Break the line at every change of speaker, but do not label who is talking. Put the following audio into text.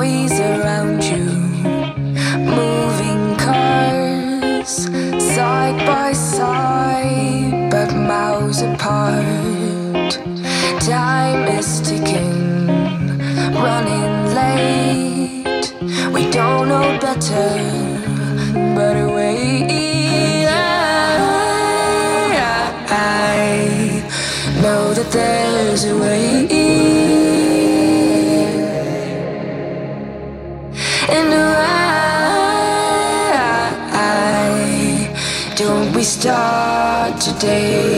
noise around you, moving cars, side by side, but miles apart. Time is ticking, running late. We don't know better, but wait. I know that there's a way. And why don't we start today?